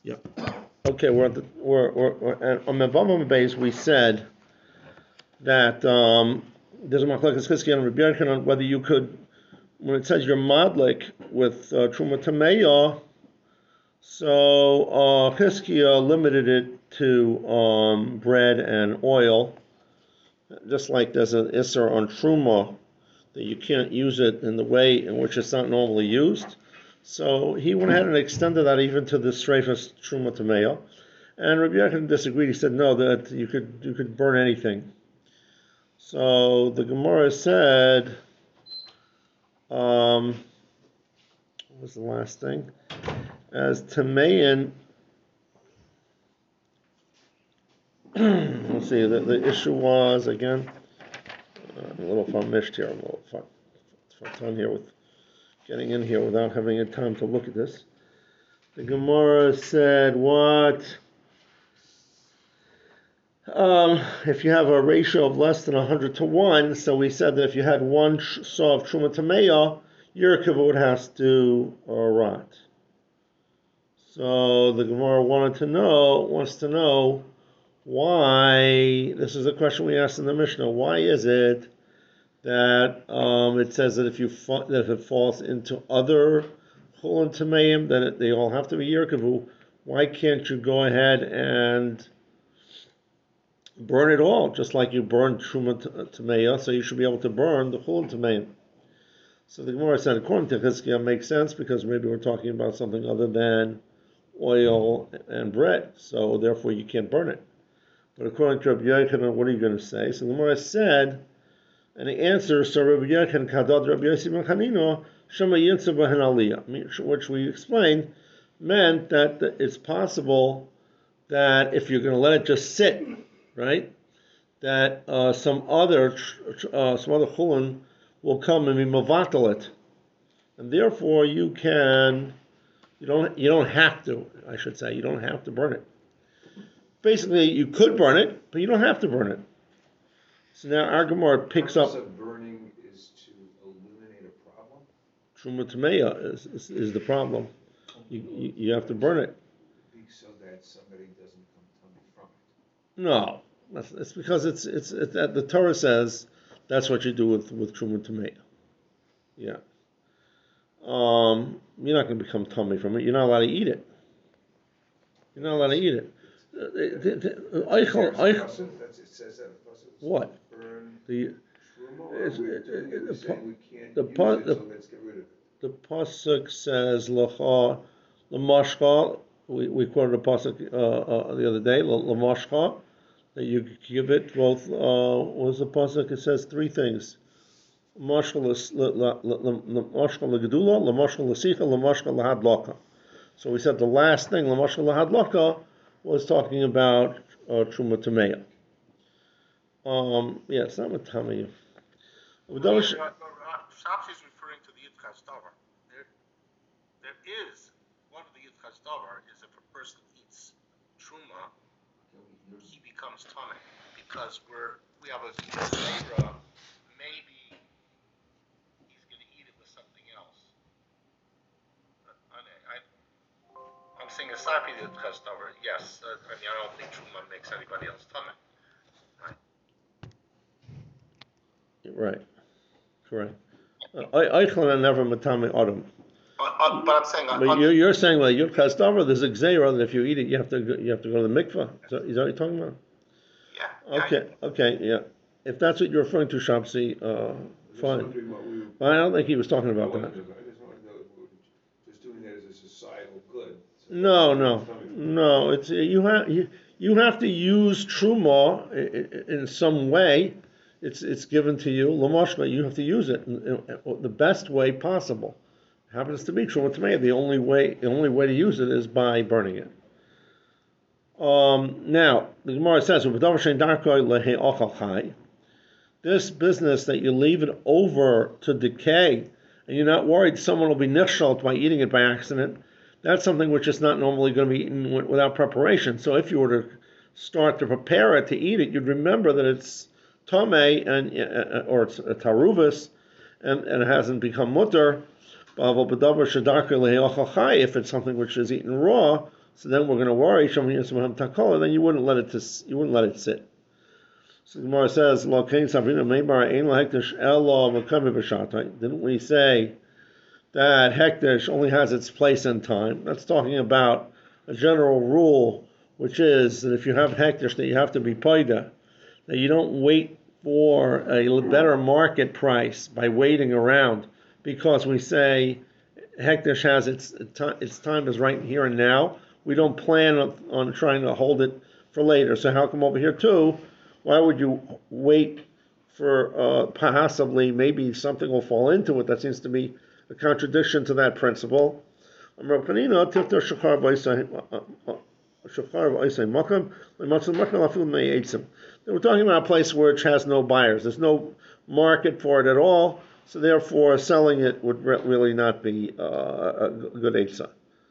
Yeah. Okay, we're on the bottom base. We said that there's a machlokes Chizkiya and Rabbi Yochanan on whether you could, when it says you're madlik with truma tameya, so Chizkiya limited it to bread and oil, just like there's an isser on truma that you can't use it in the way in which it's not normally used. So he went ahead and extended that even to the streifas truma tameya. And Rabbi Yochanan disagreed. He said no, that you could burn anything. So the Gemara said, what was the last thing? As Tameyan, let's see, the issue was again, a little famished here, a little fun here with getting in here without having a time to look at this. The Gemara said what? If you have a ratio of less than 100 to 1, so we said that if you had one saw of Truma Tameya, your kavod has to rot. So the Gemara wants to know why, this is a question we asked in the Mishnah, why is it that it says that if it falls into other Chulin Tameim, then they all have to be Yerkavu? Why can't you go ahead and burn it all, just like you burned Truma Tameya, so you should be able to burn the Chulin Tameim? So the Gemara said, according to Chizkiya, makes sense because maybe we're talking about something other than oil and bread, so therefore you can't burn it. But according to Rabbi Yochanan, what are you going to say? So the Gemara said, and the answer, so Rabbi Yochanan kadad Rabbi Yossi ben Chanina shema yitzav b'hen aliyah, which we explained meant that it's possible that if you're going to let it just sit, right, that some other chulin will come and be mavatal it, and therefore you don't have to. I should say you don't have to burn it. Basically, you could burn it, but you don't have to burn it. So now our Gemara picks up. The purpose of burning is to eliminate a problem. Truma Tameya is the problem. You have to burn it. So that somebody doesn't come tummy from it. No, it's because it's the Torah says that's what you do with Truma Tameya. Yeah. You're not going to become tummy from it. You're not allowed to eat it. You're not allowed to eat it. What? The pasuk says lacha lamashcha. We quoted a pasuk the other day, lamashcha, that you give it both. What was the pasuk? It says three things: lamashcha legedula, lamashcha lesicha, lamashcha lahadlaka. So we said the last thing, lamashcha lahadlaka, was talking about truma tameya. Yeah, it's not matami. Shapsi is referring to the Yitzchak Davar. There is one of the Yitzchak Davar is if a person eats truma, he becomes tummy because we have a zera. Maybe he's going to eat it with something else. I'm saying aside from the Yitzchak Davar, yes. I don't think truma makes anybody else tummy. Right, correct. Eichel never matame autumn. But I'm saying. But you're saying like your kastavar, there's a gzeira that if you eat it, you have to go to the mikvah. Is that what you're talking about? Yeah. Okay, yeah. If that's what you're referring to, Shapsi, fine. But I don't think he was talking about that. I just want to know if we're just doing that as a societal good. No. It's you have to use truma in some way. It's given to you, lamashma. You have to use it in the best way possible. It happens to be truma tameya. The only way to use it is by burning it. Now the Gemara says, this business that you leave it over to decay, and you're not worried someone will be nichshalt by eating it by accident. That's something which is not normally going to be eaten without preparation. So if you were to start to prepare it to eat it, you'd remember that it's Tomei or it's a taruvus, and it hasn't become mutter. If it's something which is eaten raw, So then we're going to worry, then you wouldn't let it sit. So the Gemara says, didn't we say that hekdesh only has its place and time? That's talking about a general rule, which is that if you have hekdesh, that you have to be paida, that you don't wait for a better market price by waiting around, because we say hekdesh has its time is right here and now. We don't plan on trying to hold it for later. So how come over here too? Why would you wait for possibly maybe something will fall into it? That seems to be a contradiction to that principle. We're talking about a place which has no buyers. There's no market for it at all. So therefore, selling it would really not be a good eitzah.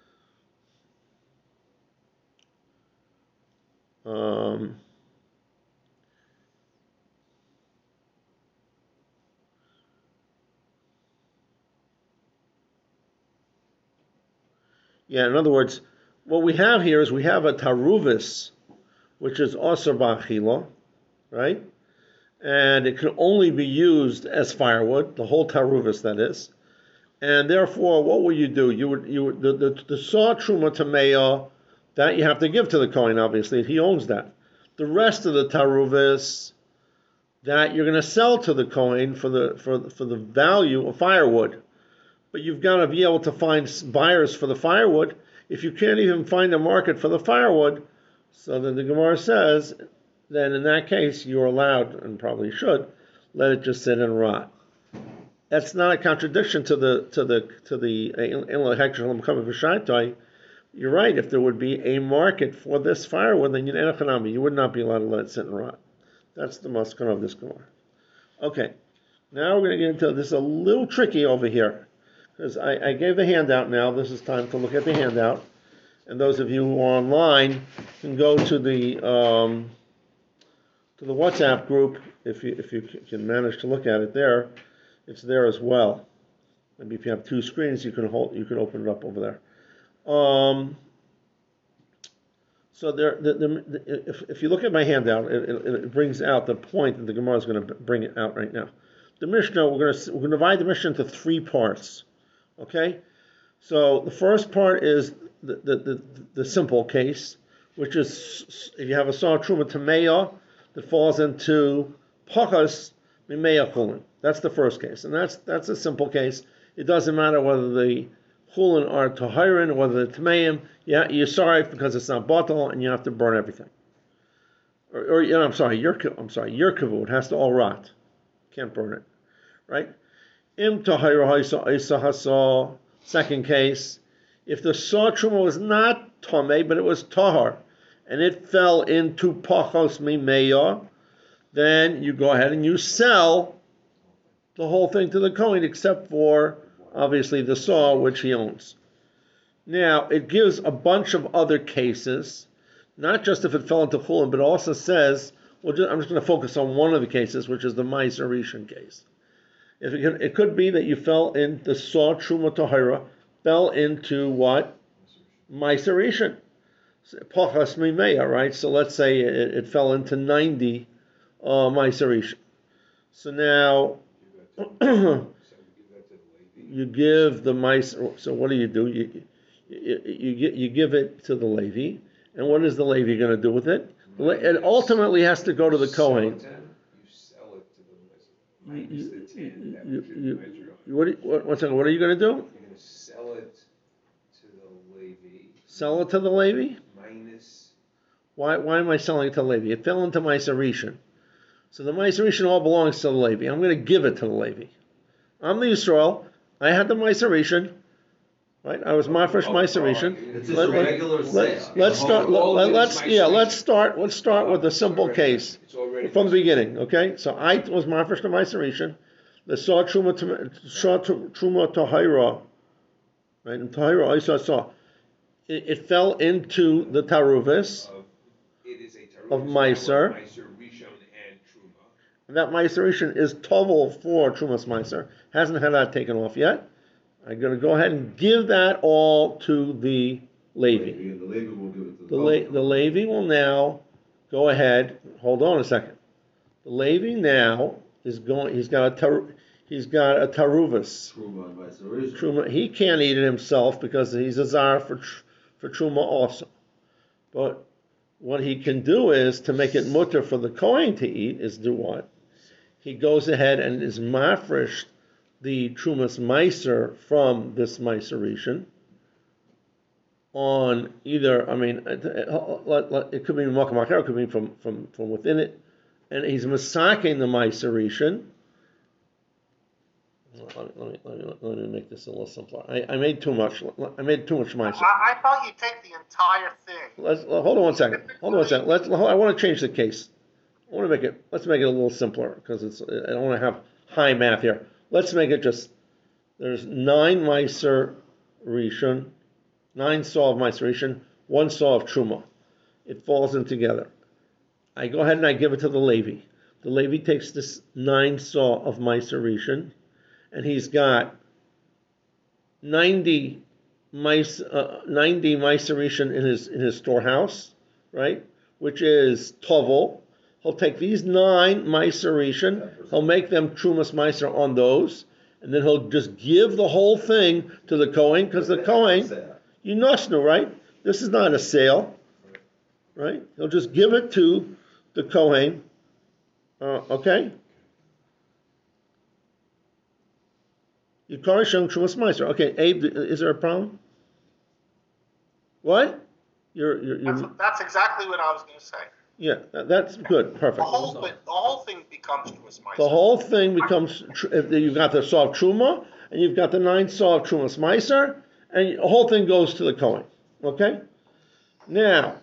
In other words, what we have here is we have a taruvis, which is asur ba'achila, right? And it can only be used as firewood, the whole taruvis, that is. And therefore, what will you do? You would the saw truma tameya, that you have to give to the Kohen, obviously. He owns that. The rest of the taruvis, that you're going to sell to the Kohen for the value of firewood. But you've got to be able to find buyers for the firewood. If you can't even find a market for the firewood, so then the Gemara says, then in that case you're allowed, and probably should, let it just sit and rot. That's not a contradiction to the you're right. If there would be a market for this firewood, then you would not be allowed to let it sit and rot. That's the maskana of this Gemara. Okay, now we're going to get into this. A little tricky over here, because I gave the handout now. This is time to look at the handout. And those of you who are online can go to the WhatsApp group if you can manage to look at it there. It's there as well. Maybe if you have two screens, you can open it up over there. So there, if you look at my handout, it brings out the point that the Gemara is going to bring it out right now. The Mishnah, we're going to divide the Mishnah into three parts. Okay, so the first part is the simple case, which is if you have a saw truma tameya that falls into pachas mimeya chulin. That's the first case, and that's a simple case. It doesn't matter whether the chulin are tahirin or whether they're tameim. Yeah, you're sorry because it's not batal, and you have to burn everything. Your kavod has to all rot. Can't burn it, right? Im tahira ha'isa hasa. Second case, if the saw truma was not tamei, but it was tahar, and it fell into pachos mimeya, then you go ahead and you sell the whole thing to the Kohen, except for obviously the saw, which he owns. Now, it gives a bunch of other cases, not just if it fell into chulin, but also says, I'm just going to focus on one of the cases, which is the Meiser Rishon case. It could be that you fell in the saw truma tahira, fell into what? Meiser Rishon. Pachas mimeya, right? So let's say it fell into 90 Meiser Rishon. So now you give the Meiser. So what do? You give it to the Levi, and what is the Levi going to do with it? It ultimately has to go to the Kohen. What are you going to do? You're going to sell it to the Levi. Sell it to the Levi? Minus. Why am I selling it to the Levi? It fell into Meiser Rishon. So the Meiser Rishon all belongs to the Levi. I'm going to give it to the Levi. I'm the Yisrael. I had the Meiser Rishon. Right? I was my first Meiser Rishon. It's just regular sale. Let's start with a simple case from the beginning. Okay, so I was my first Meiser Rishon. The saw truma tahira, right? And tahira I saw. It fell into the taruvis of Meiser. And that Meiser Rishon is tovel for Trumas Meiser. Hasn't had that taken off yet. I'm going to go ahead and give that all to the Levi. And the Levi will give it to The Levi will now go ahead. Hold on a second. The Levi now is going. He's got a taruvus. Truma and vice versa. Truma. He can't eat it himself because he's a zar for truma also. But what he can do is to make it mutter for the Kohen to eat is do what? He goes ahead and is mafresh the trumas meiser from this meiserishin on either. I mean, it could be makam acher, it could be from within it, and he's masaking the meiserishin. Let me make this a little simpler. I made too much. I made too much meiser. I thought you'd take the entire thing. Hold on one second. I want to change the case. Let's make it a little simpler because I don't want to have high math here. Let's make it just, there's 9 meiser rishon, 9 saw of meiser rishon, 1 saw of truma. It falls in together. I go ahead and I give it to the Levi. The Levi takes this 9 saw of meiser rishon, and he's got 90 meiser rishon in his storehouse, right? Which is tovel. He'll take these 9 meiser rishon, he'll make them trumas meiser on those, and then he'll just give the whole thing to the Kohen, because the Kohen, you know, right? This is not a sale, right? He'll just give it to the Kohen, okay? Yikar Shem trumas meiser. Okay, Abe, is there a problem? What? That's exactly what I was going to say. Yeah, that's good, perfect. The whole thing becomes trumas meiser. The whole thing becomes, you've got the saw of truma, and you've got the 9 saw of trumas meiser, and the whole thing goes to the Kohen. Okay? Now,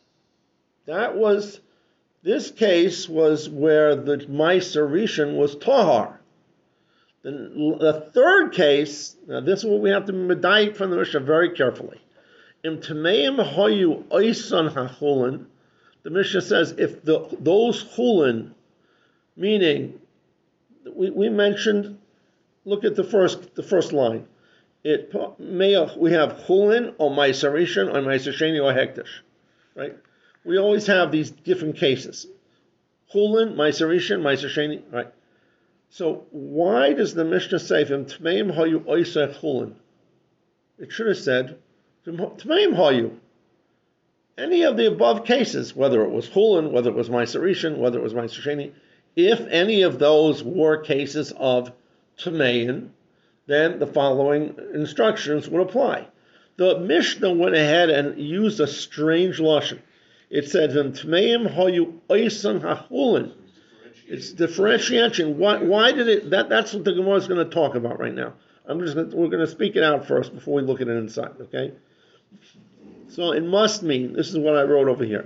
this case was where the meiser rishon was tahar. The third case, now this is what we have to medayik from the Mishnah very carefully. Im tameim hoyu oisan hachulin. The Mishnah says if those chulin, meaning we mentioned, look at the first line. We have chulin or meiser rishon or meiser sheni or hektish, right? We always have these different cases. Chulin, meiser rishon, meiser sheni, right? So why does the Mishnah say "V'im tmeim hayu oiseh chulin"? It should have said "V'im tmeim hayu." Any of the above cases, whether it was chulin, whether it was meiser rishon, whether it was meiser sheni, if any of those were cases of tmeim, then the following instructions would apply. The Mishnah went ahead and used a strange lashon. It said "V'im tmeim hayu oisan hachulin." It's differentiation. Why did it? That's what the Gemara is going to talk about right now. We're going to speak it out first before we look at it inside. Okay. So it must mean, this is what I wrote over here.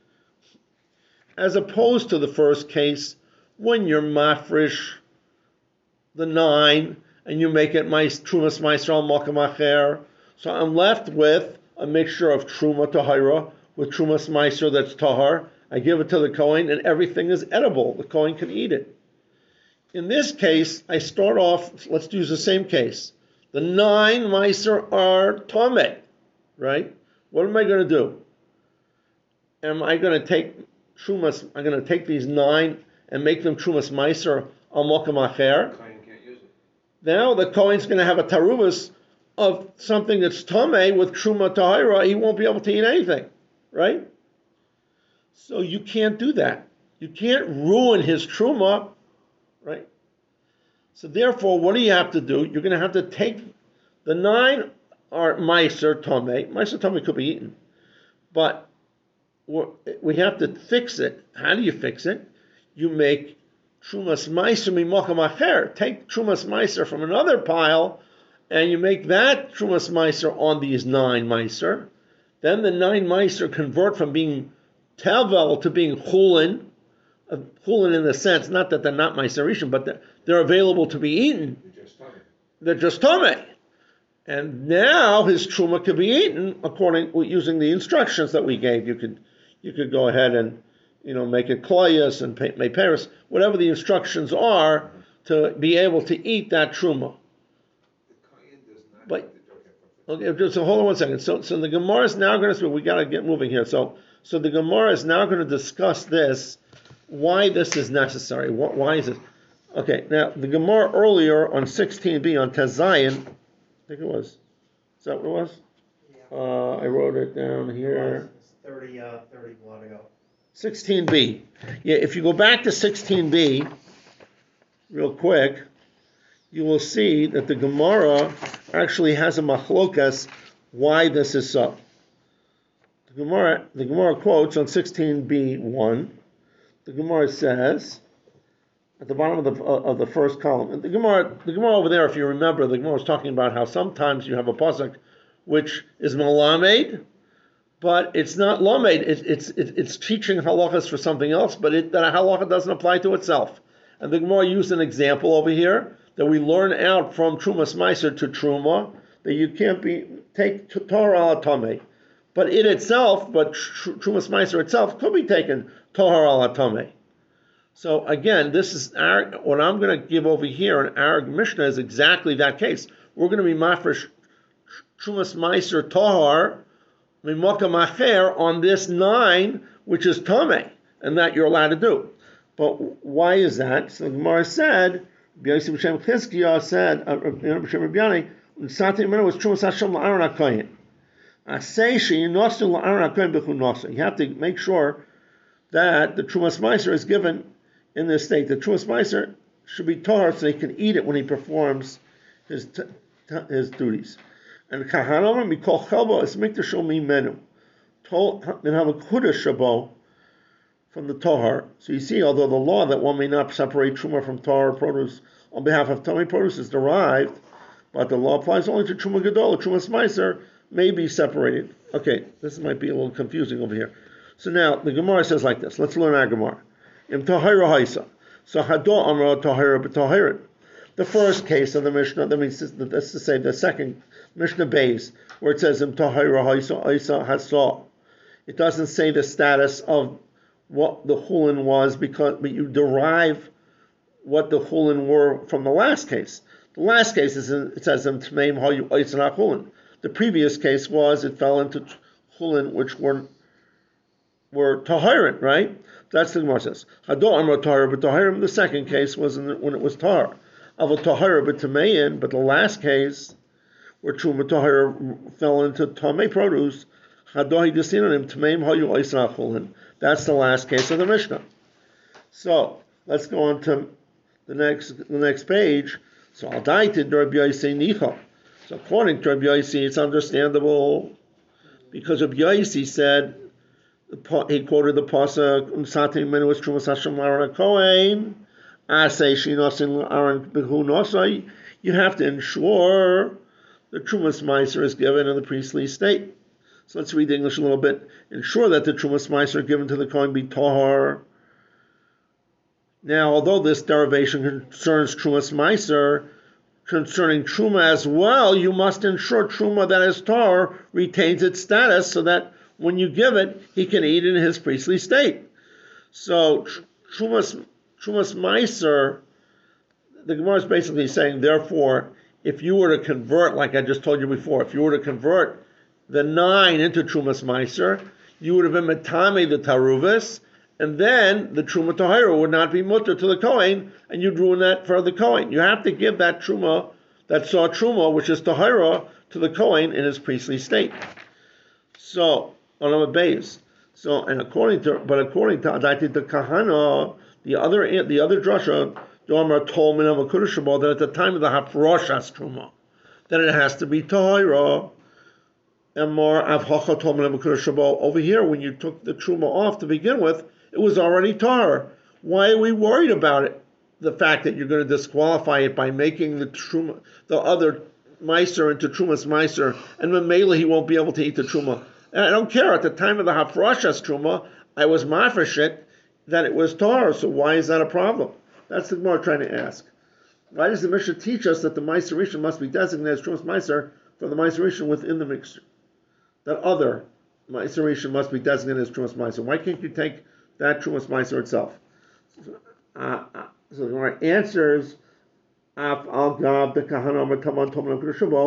As opposed to the first case, when you're mafresh the 9 and you make it trumas meiser al makam acher, so I'm left with a mixture of truma tahira with trumas meiser that's tahar. I give it to the Kohen, and everything is edible. The Kohen can eat it. In this case, I start off, let's use the same case. The 9 meiser are tameh, right? What am I going to do? Am I going to take trumas, I'm going to take these 9 and make them trumas meiser al makam acher? Kohen can't use it. Now the Kohen's going to have a taruvas of something that's tameh with truma tahira. He won't be able to eat anything, right? So you can't do that. You can't ruin his truma, right? So therefore, what do you have to do? You're going to have to take the 9 are meiser tameh. Meiser tameh could be eaten, but we have to fix it. How do you fix it? You make trumas meiser mimakam acher. Take trumas meiser from another pile, and you make that trumas meiser on these 9 meiser. Then the 9 meiser convert from being tevel to being chulin, chulin in the sense, not that they're not meiser rishon, but they're available to be eaten. They're just tameh. And now his truma could be eaten using the instructions that we gave. You could go ahead and make it koyas and make paris, whatever the instructions are to be able to eat that truma. The Kohen does not But- have to do it. Okay, so hold on one second. So the Gemara is now going to speak. We got to get moving here. So the Gemara is now going to discuss this, why this is necessary. Why is it? Okay, now the Gemara earlier on 16b on Tezayin, I think it was. Is that what it was? Yeah. I wrote it down here. It's 31 ago. 16b. Yeah, if you go back to 16b, real quick, you will see that the Gemara actually has a machlokas why this is so. The Gemara quotes on 16b1. The Gemara says at the bottom of the first column. The Gemara over there, if you remember, the Gemara was talking about how sometimes you have a pasuk which is malamed, but it's not lamed. It's teaching halachas for something else, but that halacha doesn't apply to itself. And the Gemara used an example over here that we learn out from Trumas Meiser to Truma, that you can't take Torah al Tameh. But it itself, Trumas Meiser itself could be taken Torah al Tameh. So again, this is what I'm going to give over here in our Mishnah is exactly that case. We're going to be mafresh Trumas Meiser Tahar Mimaka Macher on this 9, which is Tameh, and that you're allowed to do. But why is that? So the Gemara said, B'Yosef B'Shem Chizkiah said, B'Shem Rabbiani, Sati Mena was Trumas Hashem La'aron HaKoyin. Asay she'inosu La'aron HaKoyin B'chu Nosu. You have to make sure that the Trumas Meiser is given in this state. The Trumas Meiser should be tahar so he can eat it when he performs his duties. And Kahanoma Mikol Chelbo is Mikdashol Mimenu. Then have a Kudash Shabo from the Tahar. So you see, although the law that one may not separate Truma from Tahar produce on behalf of Tamei produce is derived, but the law applies only to Truma Gadol. Trumas Meiser may be separated. Okay, this might be a little confusing over here. So now the Gemara says like this. Let's learn our Gemara. Im Tahira Haisa. So Hado Amra Tahira B'Tahirin. The first case of the Mishnah, that's to say the second Mishnah base, where it says Im Tahira Haisa Haisa Hasa. It doesn't say the status of what the chulin was, but you derive what the chulin were from the last case. The last case it says Im Tmeim Hayu Oisan HaChulin. The previous case was it fell into chulin which were tahirin, right? That's the Gemara says. Hado Amra Tahir B'Tahirim. The second case was when it was tar. Of a Tahir B'Tamein, but the last case where Truma Tahir fell into Tamei produce, Hado Hidasinanim Tmeim Hayu Oisan HaChulin. That's the last case of the Mishnah. So let's go on to the next page. So Aldaited Rabbi Yosei Nicha. So according to Rabbi Yosei, it's understandable because Rabbi Yosei said, he quoted the pasuk Sati Menu was Trumas Hashem La'aron HaKohen. Asay Shinosin La'aron B'Hu Nosai. You have to ensure the Trumas Meiser is given in the priestly state. So let's read the English a little bit. Ensure that the Trumas Meiser given to the Kohen be Tahar. Now, although this derivation concerns Trumas Meiser, concerning Truma as well, you must ensure Truma that is Tahar retains its status so that when you give it, he can eat in his priestly state. So Trumas Meiser, the Gemara is basically saying, therefore, if you were to convert, like I just told you before, if you were to convert the 9 into Trumas Meiser, you would have been Metame the Taruvis, and then the Truma Tahira would not be mutter to the Kohen, and you'd ruin that for the Kohen. You have to give that Truma, that saw Truma, which is Tahira, to the Kohen in his priestly state. So, on our base. So, according to Adaiti the Kahana, the other drasha, Domar told me that at the time of the Hafroshas Truma, that it has to be Tahira. And more Avhacha told me over here, when you took the Truma off to begin with, it was already tar. Why are we worried about it? The fact that you're going to disqualify it by making the other Meiser into Trumas Meiser, and Mamela he won't be able to eat the Truma. And I don't care. At the time of the Hafrashas Truma, I was mafresh that it was tar. So why is that a problem? That's the Gemara trying to ask. Why does the Mishnah teach us that the Meiser Rishon must be designated as Trumas Meiser for the Meiser Rishon within the mixture? That other Meiser Rishon must be designated as Trumas Meiser. Why can't you take that Trumas Meiser itself? So the Gemara answers,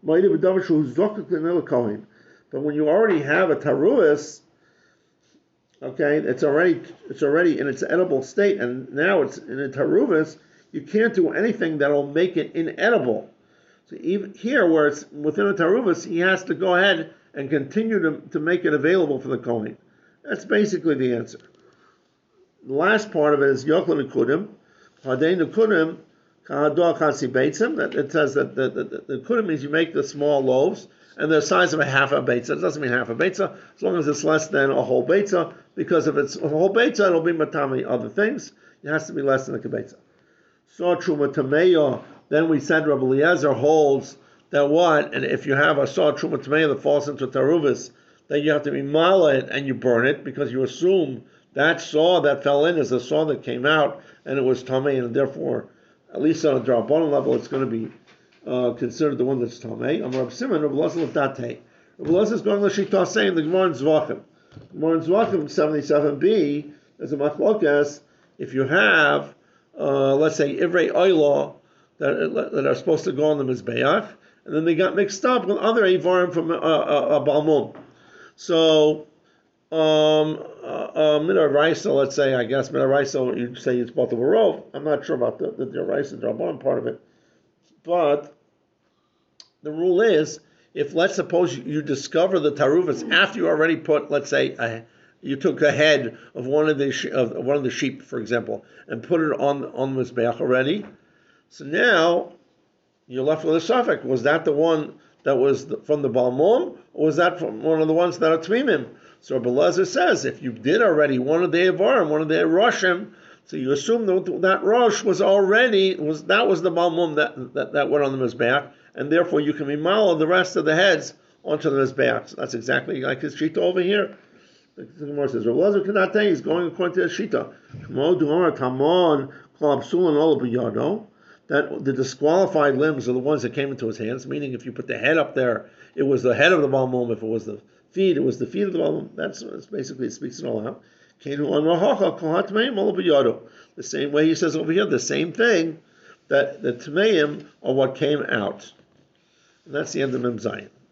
But when you already have a taruas, okay, it's already in its edible state, and now it's in a taruvis, you can't do anything that'll make it inedible. So even here, where it's within a taruvis, he has to go ahead and continue to make it available for the Kohen. That's basically the answer. The last part of it is Yochel Nekudim. Hadei Nekudim, Kahador Kasi Beitzim. It says that the Nekudim means you make the small loaves, and they're the size of a half a beitza. It doesn't mean half a beitza, as long as it's less than a whole beitza, because if it's a whole beitza, it'll be matami other things. It has to be less than a kibetza. So truma tameya, then we said Rabbi Eliezer holds that what? And if you have a saw truma tameya that falls into taruvis, then you have to be mala it and you burn it, because you assume that saw that fell in is a saw that came out and it was tamei, and therefore, at least on a drabbanan level, it's going to be considered the one that's tamei. Amar Reb Simon, Reb Elazar l'datei. Reb Elazar is going to shita saying the Gemara in Zvachim. Gemara in Zvachim 77b is a machlokas. If you have, let's say, ivrei oila that are supposed to go on the mizbeach, and then they got mixed up with other ivarim from a balmum. So, midaraisa, let's say, I guess midaraisa, you'd say it's both of a rov. I'm not sure about the deraisa, drabbanan part of it. But the rule is, if let's suppose you discover the taruvas after you already put, let's say, you took a head of one of the sheep, for example, and put it on the mizbeach already. So now you're left with a suffix. Was that the one that was from the balmum, or was that from one of the ones that are tmimim? So Rabbi Elazar says, if you did already one of the avarim, one of the roshim, so you assume that rosh was the balmum that went on the mizbeach, and therefore you can remodel the rest of the heads onto the mizbeach. So that's exactly like his shita over here. The Gemara says, Rabbi Elazar cannot tell. He's going according to his shita. That the disqualified limbs are the ones that came into his hands. Meaning, if you put the head up there, it was the head of the balmum. If it was the feet, it was the feet of the balmum. That's basically, it speaks it all out. The same way he says over here, the same thing, that the Tmeim are what came out. And that's the end of Mem Zayin.